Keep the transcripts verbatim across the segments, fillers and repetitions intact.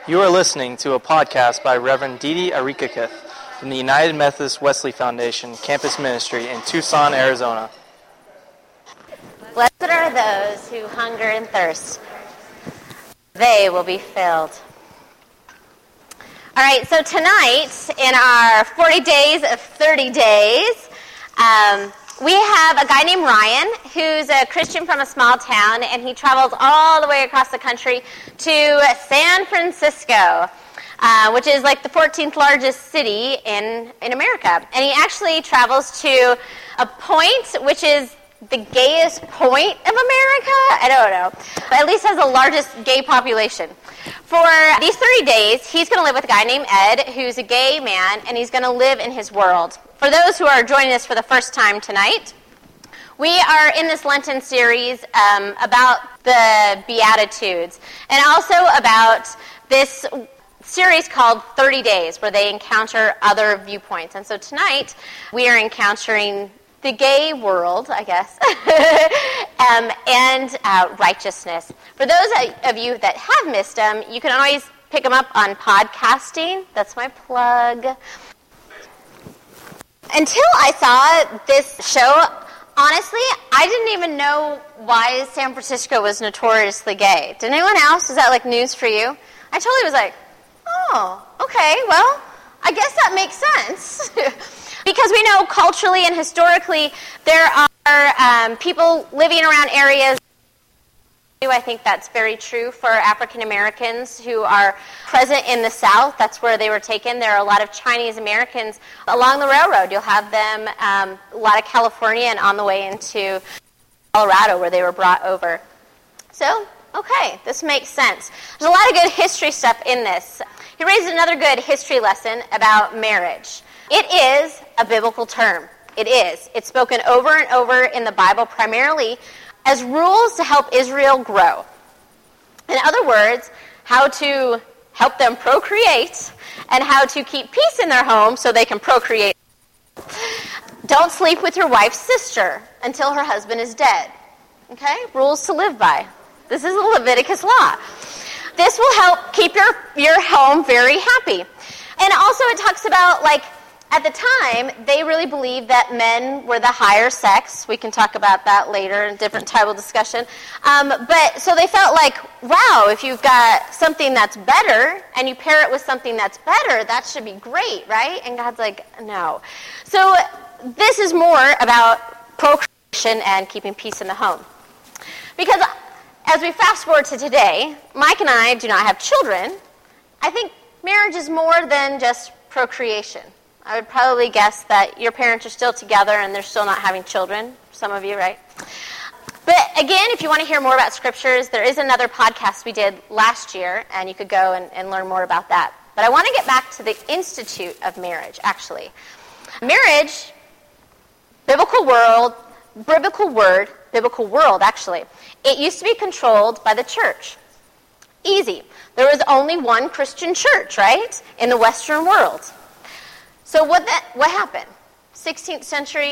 You are listening to a podcast by Reverend Didi Arikakith from the United Methodist Wesley Foundation Campus Ministry in Tucson, Arizona. Blessed are those who hunger and thirst. They will be filled. All right, so tonight in our forty days of thirty days, um, we have a guy named Ryan who's a Christian from a small town, and he travels all the way across the country to San Francisco, uh, which is like the fourteenth largest city in, in America. And he actually travels to a point which is the gayest point of America? I don't know. But at least has the largest gay population. For these thirty days, he's going to live with a guy named Ed, who's a gay man, and he's going to live in his world. For those who are joining us for the first time tonight, we are in this Lenten series um, about the Beatitudes, and also about this series called thirty days, where they encounter other viewpoints. And so tonight, we are encountering the gay world, I guess, um, and uh, righteousness. For those of you that have missed them, you can always pick them up on podcasting. That's my plug. Until I saw this show, honestly, I didn't even know why San Francisco was notoriously gay. Did anyone else? Is that like news for you? I totally was like, oh, okay, well, I guess that makes sense. Because we know culturally and historically there are um, people living around areas. I think that's very true for African Americans who are present in the South. That's where they were taken. There are a lot of Chinese Americans along the railroad. You'll have them, um, a lot of Californian on the way into Colorado where they were brought over. So, okay, this makes sense. There's a lot of good history stuff in this. He raised another good history lesson about marriage. It is a biblical term. It is. It's spoken over and over in the Bible primarily as rules to help Israel grow. In other words, how to help them procreate and how to keep peace in their home so they can procreate. Don't sleep with your wife's sister until her husband is dead. Okay? Rules to live by. This is a Leviticus law. This will help keep your, your home very happy. And also it talks about, like, at the time, they really believed that men were the higher sex. We can talk about that later in a different tribal discussion. Um, but so they felt like, wow, if you've got something that's better and you pair it with something that's better, that should be great, right? And God's like, no. So this is more about procreation and keeping peace in the home. Because as we fast forward to today, Mike and I do not have children. I think marriage is more than just procreation. I would probably guess that your parents are still together and they're still not having children. Some of you, right? But again, if you want to hear more about scriptures, there is another podcast we did last year, and you could go and, and learn more about that. But I want to get back to the institute of marriage, actually. Marriage, biblical world, biblical word, biblical world, actually. It used to be controlled by the church. Easy. There was only one Christian church, right, in the Western world. So what that what happened? sixteenth century?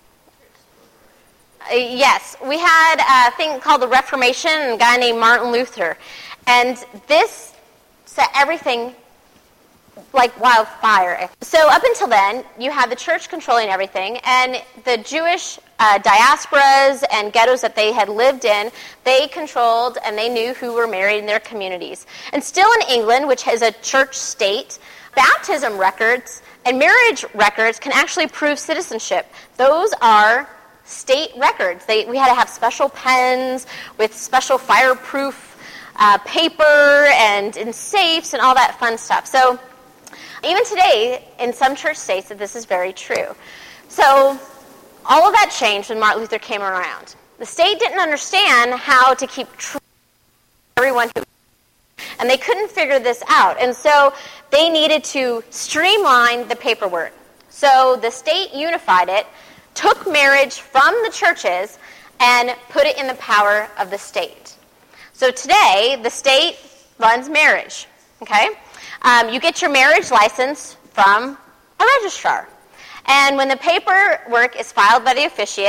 Uh, yes, we had a thing called the Reformation, and a guy named Martin Luther. And this set everything like wildfire. So up until then, you had the church controlling everything, and the Jewish uh, diasporas and ghettos that they had lived in, they controlled and they knew who were married in their communities. And still in England, which is a church state, baptism records and marriage records can actually prove citizenship. Those are state records. They, we had to have special pens with special fireproof uh, paper and in safes and all that fun stuff. So even today, in some church states, that this is very true. So all of that changed when Martin Luther came around. The state didn't understand how to keep true everyone who, and they couldn't figure this out. And so they needed to streamline the paperwork. So the state unified it, took marriage from the churches, and put it in the power of the state. So today, the state runs marriage, okay? Um, you get your marriage license from a registrar. And when the paperwork is filed by the officiate,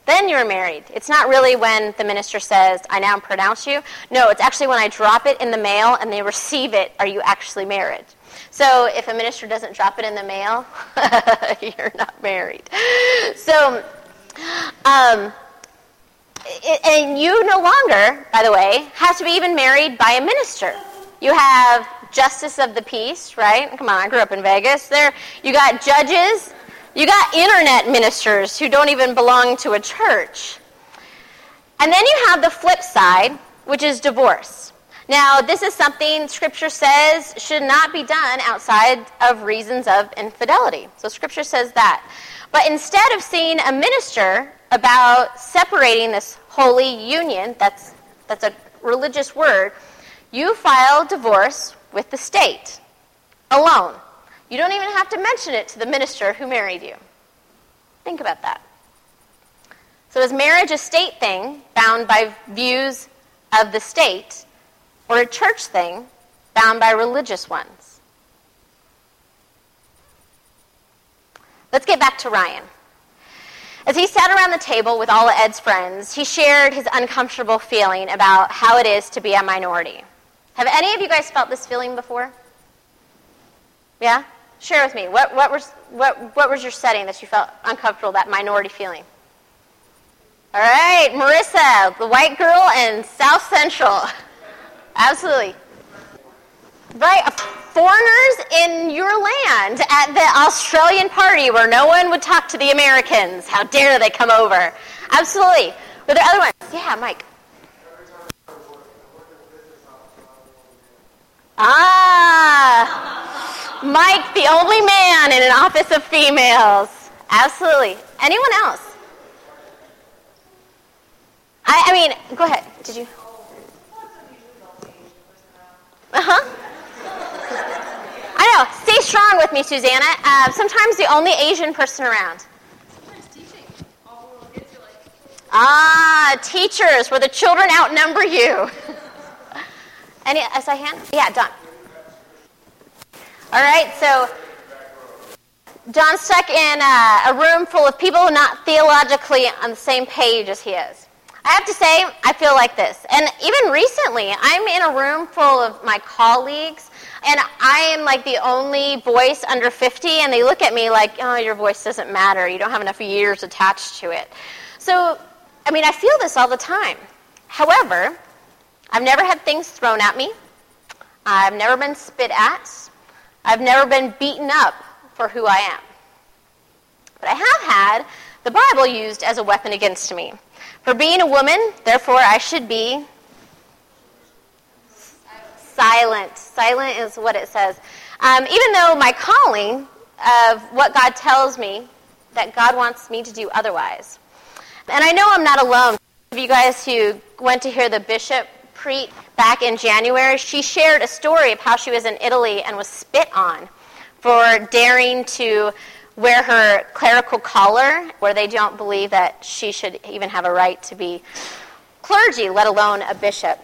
Then you're married. It's not really when the minister says, I now pronounce you. No, it's actually when I drop it in the mail and they receive it, are you actually married? So if a minister doesn't drop it in the mail, you're not married. So, um, it, and you no longer, by the way, have to be even married by a minister. You have justice of the peace, right? Come on, I grew up in Vegas. There, you got judges. You got internet ministers who don't even belong to a church. And then you have the flip side, which is divorce. Now, this is something Scripture says should not be done outside of reasons of infidelity. So Scripture says that. But instead of seeing a minister about separating this holy union, that's, that's a religious word, you file divorce with the state alone. You don't even have to mention it to the minister who married you. Think about that. So is marriage a state thing bound by views of the state, or a church thing bound by religious ones? Let's get back to Ryan. As he sat around the table with all of Ed's friends, he shared his uncomfortable feeling about how it is to be a minority. Have any of you guys felt this feeling before? Yeah? Share with me. What, what, was, what, what was your setting that you felt uncomfortable, that minority feeling? All right, Marissa, the white girl in South Central. Absolutely. Right, foreigners in your land at the Australian party where no one would talk to the Americans. How dare they come over? Absolutely. Were there other ones? Yeah, Mike. Ah, Mike, the only man in an office of females. Absolutely. Anyone else? I, I mean, go ahead. Did you? Uh-huh. I know. Stay strong with me, Susanna. Uh, sometimes the only Asian person around. Sometimes teaching. All the little kids are like... Ah, teachers, where the children outnumber you. Any, as I hand? Yeah, Don. All right, so John's stuck in a, a room full of people not theologically on the same page as he is. I have to say, I feel like this. And even recently, I'm in a room full of my colleagues, and I am like the only voice under fifty, and they look at me like, oh, your voice doesn't matter. You don't have enough years attached to it. So, I mean, I feel this all the time. However, I've never had things thrown at me. I've never been spit at. I've never been beaten up for who I am. But I have had the Bible used as a weapon against me. For being a woman, therefore I should be silent. Silent is what it says. Um, even though my calling of what God tells me, that God wants me to do otherwise. And I know I'm not alone. Of you guys who went to hear the bishop preach back in January, she shared a story of how she was in Italy and was spit on for daring to wear her clerical collar, where they don't believe that she should even have a right to be clergy, let alone a bishop.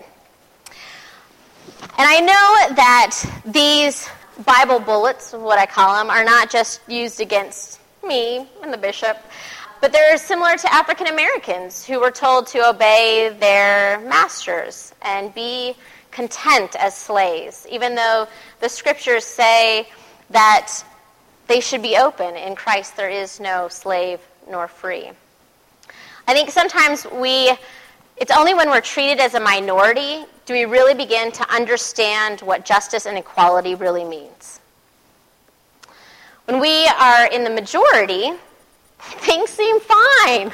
And I know that these Bible bullets, what I call them, are not just used against me and the bishop, but they're similar to African Americans who were told to obey their masters and be content as slaves, even though the scriptures say that they should be open. In Christ there is no slave nor free. I think sometimes we, it's only when we're treated as a minority do we really begin to understand what justice and equality really means. When we are in the majority, things seem fine.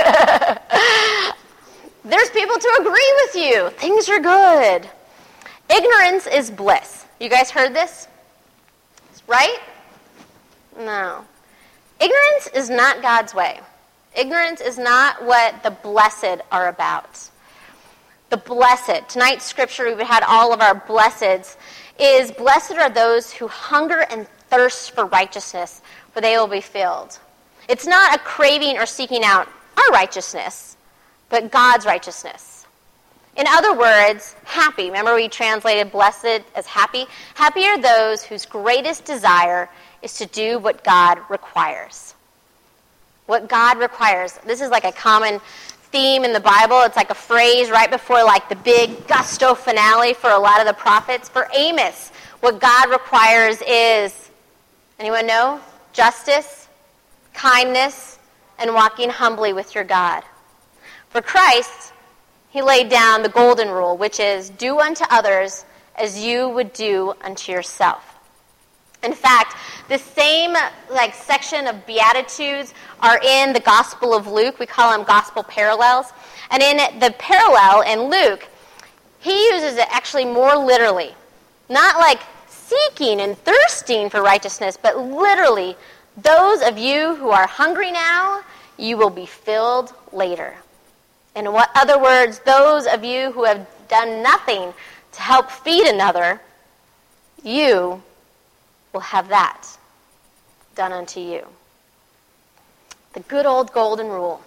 There's people to agree with you. Things are good. Ignorance is bliss. You guys heard this? Right? No. Ignorance is not God's way. Ignorance is not what the blessed are about. The blessed, tonight's scripture, we've had all of our blesseds, is blessed are those who hunger and thirst for righteousness, for they will be filled. It's not a craving or seeking out our righteousness, but God's righteousness. In other words, happy. Remember we translated blessed as happy? Happy are those whose greatest desire is to do what God requires. what God requires. This is like a common theme in the Bible. It's like a phrase right before like the big gusto finale for a lot of the prophets. For Amos, what God requires is, anyone know? Justice, kindness, and walking humbly with your God. For Christ, he laid down the golden rule, which is do unto others as you would do unto yourself. In fact, the same like section of Beatitudes are in the Gospel of Luke. We call them gospel parallels. And in the parallel in Luke, he uses it actually more literally. Not like seeking and thirsting for righteousness, but literally, those of you who are hungry now, you will be filled later. In other words, those of you who have done nothing to help feed another, you will have that done unto you. The good old golden rule.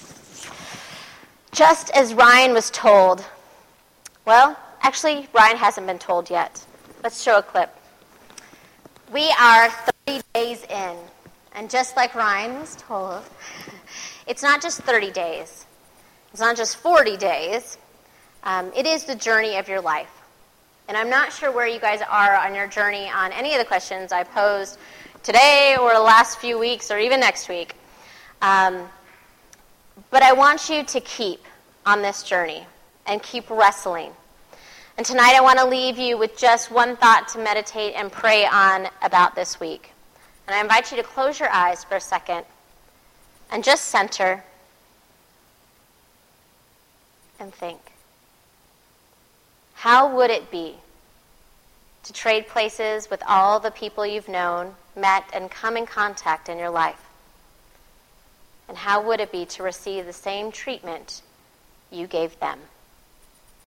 Just as Ryan was told, well, actually, Ryan hasn't been told yet. Let's show a clip. We are thirty days in, and just like Ryan was told, it's not just thirty days. It's not just forty days. Um, it is the journey of your life. And I'm not sure where you guys are on your journey on any of the questions I posed today or the last few weeks or even next week. Um, but I want you to keep on this journey and keep wrestling. And tonight I want to leave you with just one thought to meditate and pray on about this week. And I invite you to close your eyes for a second and just center and think. How would it be to trade places with all the people you've known, met, and come in contact in your life? And how would it be to receive the same treatment you gave them?